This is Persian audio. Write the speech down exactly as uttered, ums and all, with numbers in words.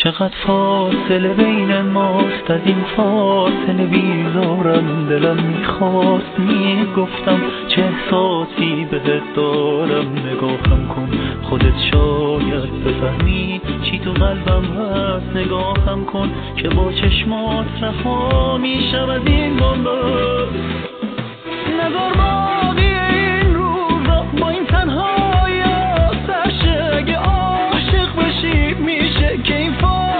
چقدر فاصله بین ماست، از این فاصله بیزارم. دلم میخواست میگفتم چه احساسی بهت دارم. نگاهم کن خودت شاید بفهمی چی تو قلبم هست. نگاهم کن که با چشمات رها میشم از این بنبست. نذار باقی این روزا با این تنهایی سرشه. اگه عاشق بشی میشه که این فاصله